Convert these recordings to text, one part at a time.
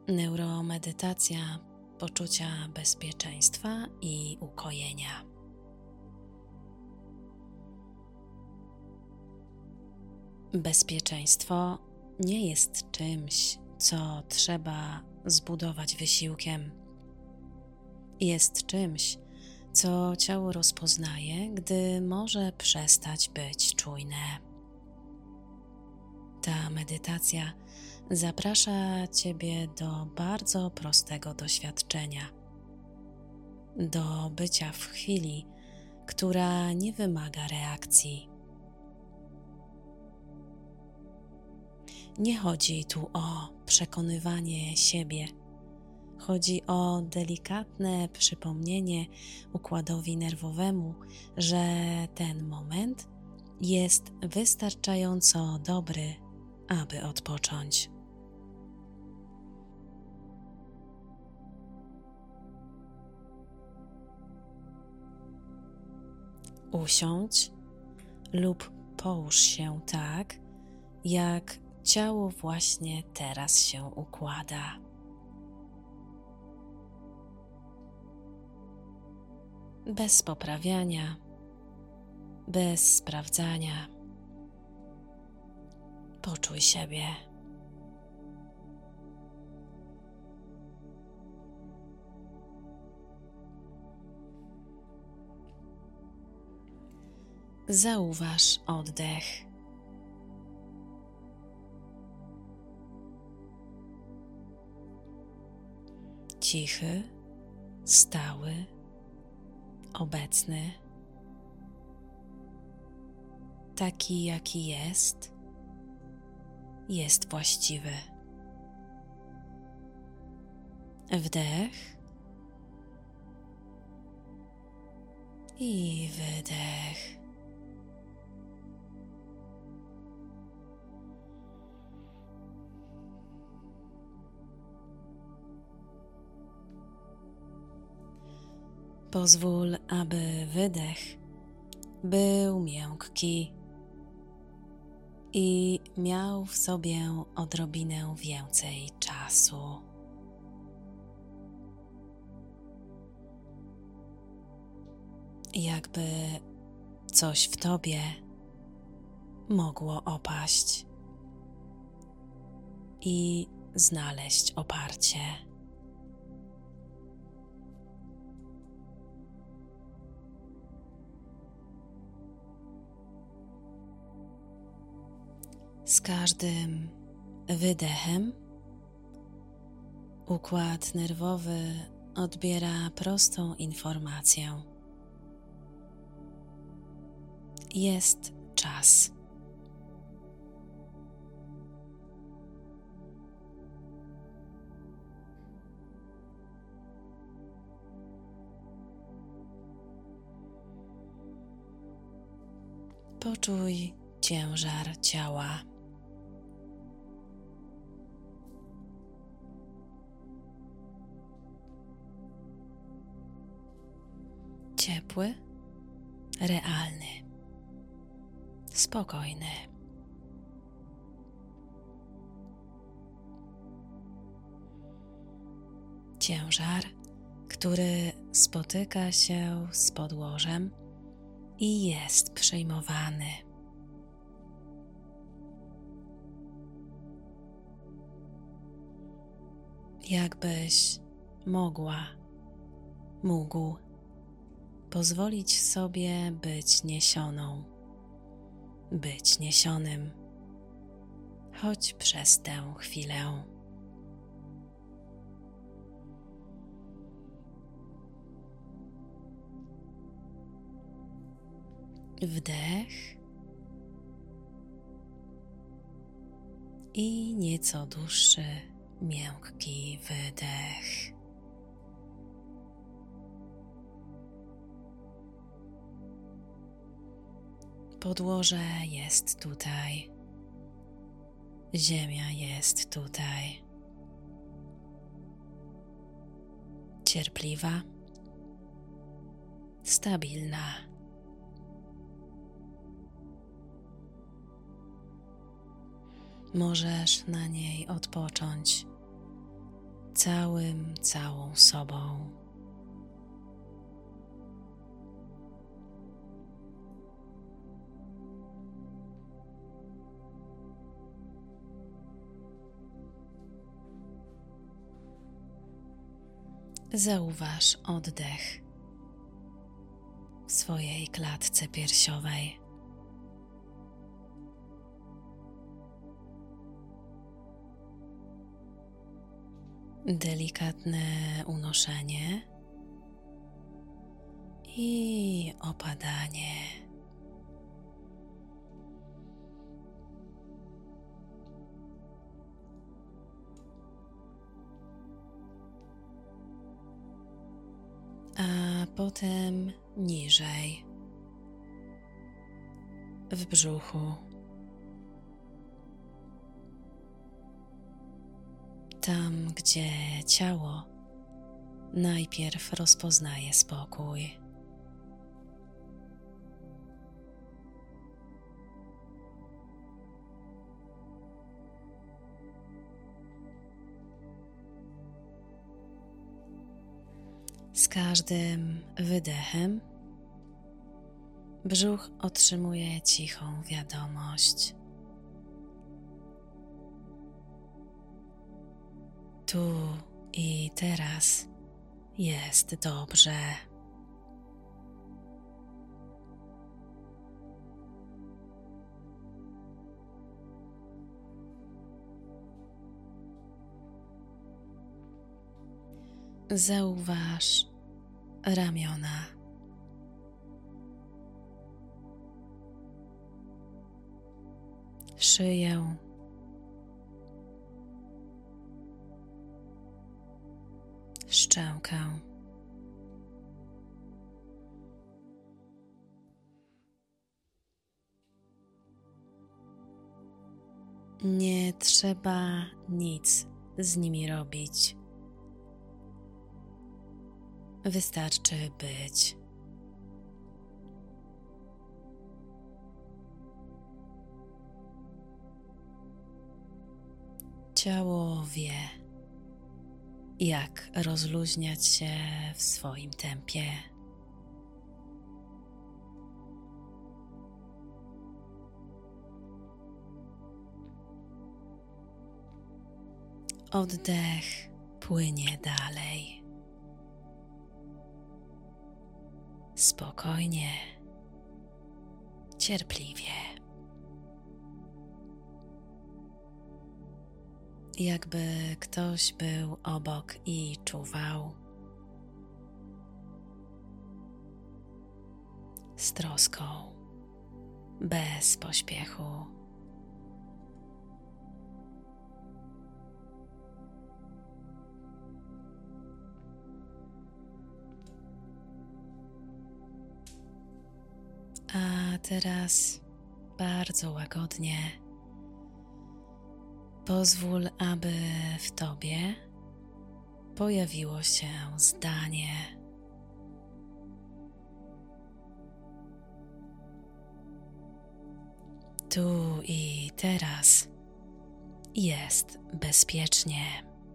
Neuromedytacja poczucia bezpieczeństwa i ukojenia. Bezpieczeństwo nie jest czymś, co trzeba zbudować wysiłkiem. Jest czymś, co ciało rozpoznaje, gdy może przestać być czujne. Ta medytacja zaprasza Ciebie do bardzo prostego doświadczenia, do bycia w chwili, która nie wymaga reakcji. Nie chodzi tu o przekonywanie siebie. Chodzi o delikatne przypomnienie układowi nerwowemu, że ten moment jest wystarczająco dobry, aby odpocząć. Usiądź lub połóż się tak, jak ciało właśnie teraz się układa. Bez poprawiania, bez sprawdzania. Poczuj siebie. Zauważ oddech. Cichy, stały, obecny, taki jaki jest właściwy. Wdech i wydech. Pozwól, aby wydech był miękki i miał w sobie odrobinę więcej czasu. Jakby coś w tobie mogło opaść i znaleźć oparcie. Z każdym wydechem układ nerwowy odbiera prostą informację. Jest czas. Poczuj ciężar ciała. Ciepły, realny, spokojny. Ciężar, który spotyka się z podłożem i jest przyjmowany. Jakbyś mógł pozwolić sobie być niesioną, być niesionym, choć przez tę chwilę. Wdech i nieco dłuższy, miękki wydech. Podłoże jest tutaj, ziemia jest tutaj. Cierpliwa, stabilna. Możesz na niej odpocząć całą sobą. Zauważ oddech w swojej klatce piersiowej. Delikatne unoszenie i opadanie. A potem niżej, w brzuchu. Tam, gdzie ciało najpierw rozpoznaje spokój. Z każdym wydechem brzuch otrzymuje cichą wiadomość. Tu i teraz jest dobrze. Zauważ ramiona. Szyję. Szczękę. Nie trzeba nic z nimi robić. Wystarczy być. Ciało wie, jak rozluźniać się w swoim tempie. Oddech płynie dalej. Spokojnie, cierpliwie. Jakby ktoś był obok i czuwał. Z troską, bez pośpiechu. A teraz bardzo łagodnie pozwól, aby w tobie pojawiło się zdanie. Tu i teraz jest bezpiecznie.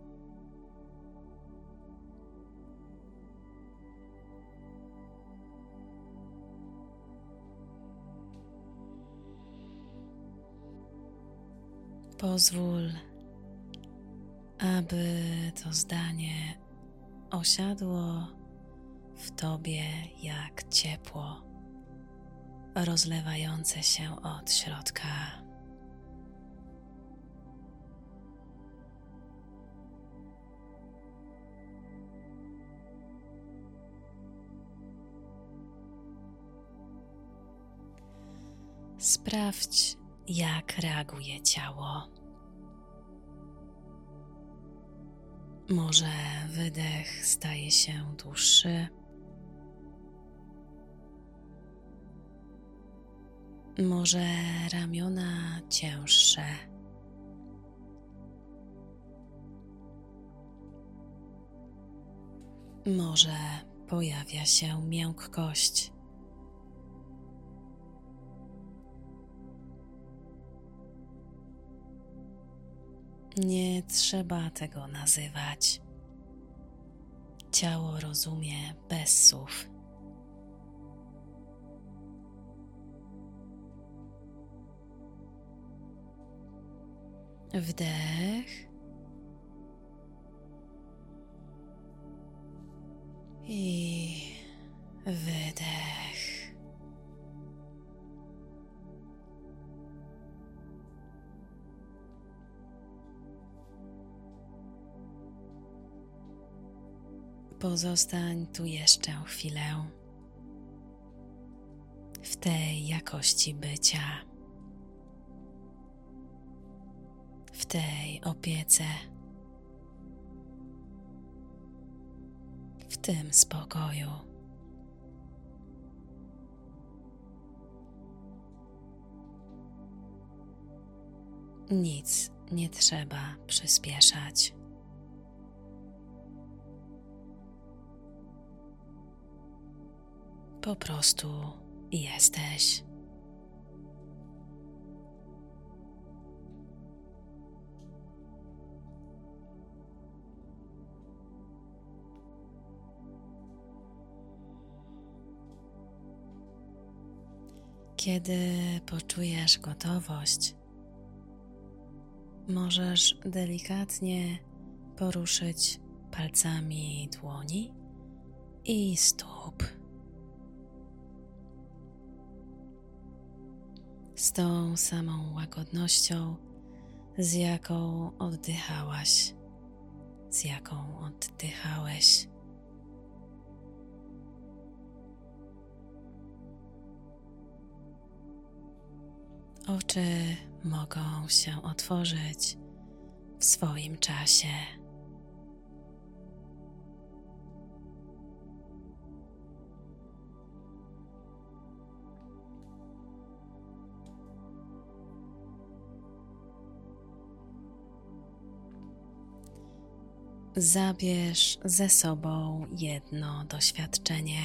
Pozwól, aby to zdanie osiadło w tobie jak ciepło, rozlewające się od środka. Sprawdź, jak reaguje ciało. Może wydech staje się dłuższy, może ramiona cięższe, może pojawia się miękkość. Nie trzeba tego nazywać. Ciało rozumie bez słów. Wdech i wydech. Pozostań tu jeszcze chwilę w tej jakości bycia, w tej opiece, w tym spokoju. Nic nie trzeba przyspieszać. Po prostu jesteś. Kiedy poczujesz gotowość, możesz delikatnie poruszyć palcami dłoni i stóp. Z tą samą łagodnością, z jaką oddychałaś, z jaką oddychałeś. Oczy mogą się otworzyć w swoim czasie. Zabierz ze sobą jedno doświadczenie,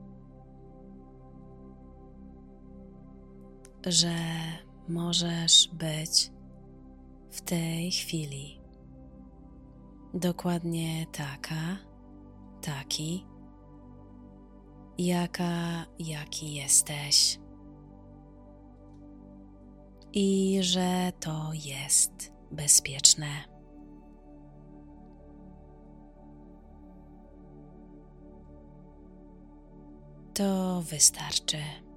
że możesz być w tej chwili dokładnie taka, taki, jaki jesteś i że to jest bezpieczne. To wystarczy.